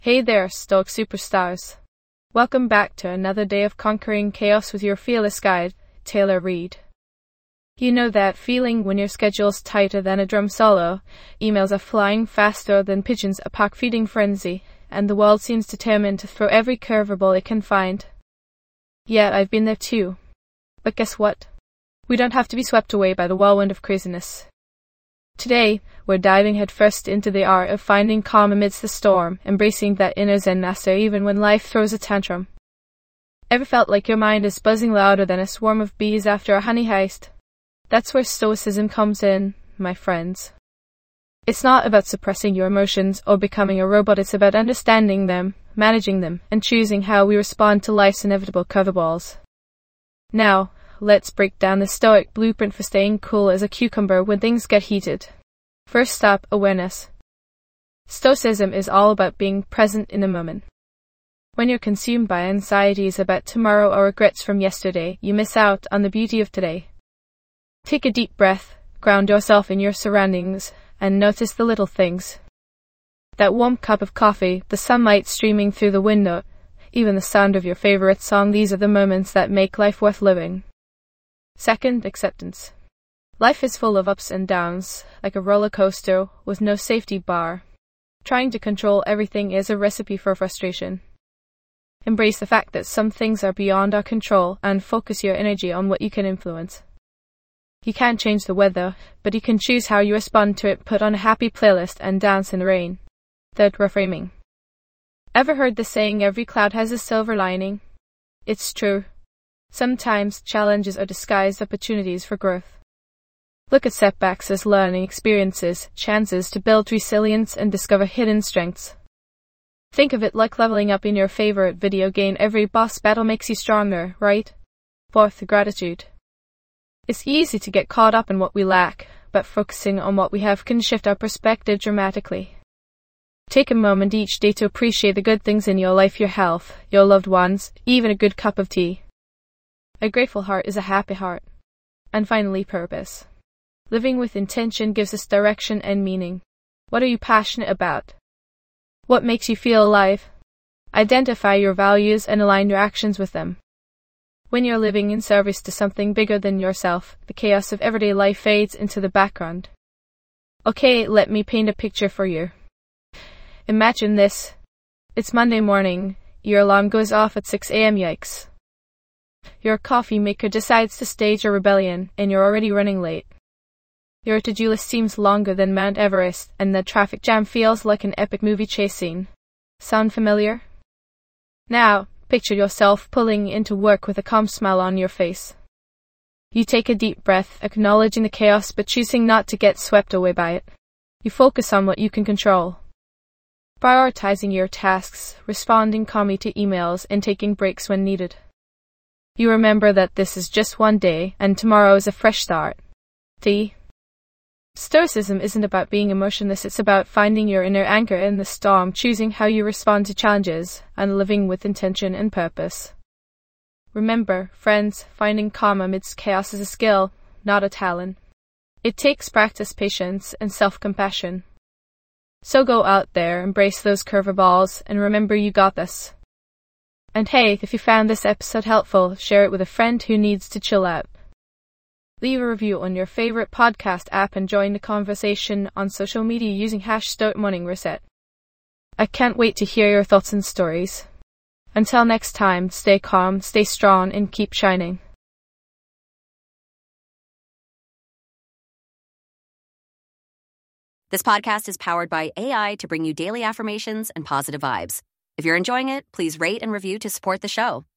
Hey there, Stoic Superstars. Welcome back to another day of conquering chaos with your fearless guide, Taylor Reed. You know that feeling when your schedule's tighter than a drum solo, emails are flying faster than pigeons, a pack-feeding frenzy, and the world seems determined to throw every curveball it can find. Yeah, I've been there too. But guess what? We don't have to be swept away by the whirlwind of craziness. Today, we're diving headfirst into the art of finding calm amidst the storm, embracing that inner Zen master even when life throws a tantrum. Ever felt like your mind is buzzing louder than a swarm of bees after a honey heist? That's where Stoicism comes in, my friends. It's not about suppressing your emotions or becoming a robot, it's about understanding them, managing them, and choosing how we respond to life's inevitable curveballs. Now, let's break down the Stoic blueprint for staying cool as a cucumber when things get heated. First up, awareness. Stoicism is all about being present in the moment. When you're consumed by anxieties about tomorrow or regrets from yesterday, you miss out on the beauty of today. Take a deep breath, ground yourself in your surroundings, and notice the little things. That warm cup of coffee, the sunlight streaming through the window, even the sound of your favorite song. These are the moments that make life worth living. Second, acceptance. Life is full of ups and downs, like a roller coaster with no safety bar. Trying to control everything is a recipe for frustration. Embrace the fact that some things are beyond our control and focus your energy on what you can influence. You can't change the weather, but you can choose how you respond to it. Put on a happy playlist and dance in the rain. Third, reframing. Ever heard the saying, every cloud has a silver lining? It's true. Sometimes challenges are disguised opportunities for growth. Look at setbacks as learning experiences, chances to build resilience and discover hidden strengths. Think of it like leveling up in your favorite video game. Every boss battle makes you stronger, right? Fourth, gratitude. It's easy to get caught up in what we lack, but focusing on what we have can shift our perspective dramatically. Take a moment each day to appreciate the good things in your life, your health, your loved ones, even a good cup of tea. A grateful heart is a happy heart. And finally, purpose. Living with intention gives us direction and meaning. What are you passionate about? What makes you feel alive? Identify your values and align your actions with them. When you're living in service to something bigger than yourself, the chaos of everyday life fades into the background. Okay, let me paint a picture for you. Imagine this. It's Monday morning. Your alarm goes off at 6 a.m. Yikes. Your coffee maker decides to stage a rebellion, and you're already running late. Your to-do list seems longer than Mount Everest, and the traffic jam feels like an epic movie chase scene. Sound familiar? Now, picture yourself pulling into work with a calm smile on your face. You take a deep breath, acknowledging the chaos but choosing not to get swept away by it. You focus on what you can control. Prioritizing your tasks, responding calmly to emails, and taking breaks when needed. You remember that this is just one day, and tomorrow is a fresh start. Stoicism isn't about being emotionless, it's about finding your inner anchor in the storm, choosing how you respond to challenges, and living with intention and purpose. Remember, friends, finding calm amidst chaos is a skill, not a talent. It takes practice, patience, and self-compassion. So go out there, embrace those curveballs, and remember you got this. And hey, if you found this episode helpful, share it with a friend who needs to chill out. Leave a review on your favorite podcast app and join the conversation on social media using #StoicMorningReset. I can't wait to hear your thoughts and stories. Until next time, stay calm, stay strong, and keep shining. This podcast is powered by AI to bring you daily affirmations and positive vibes. If you're enjoying it, please rate and review to support the show.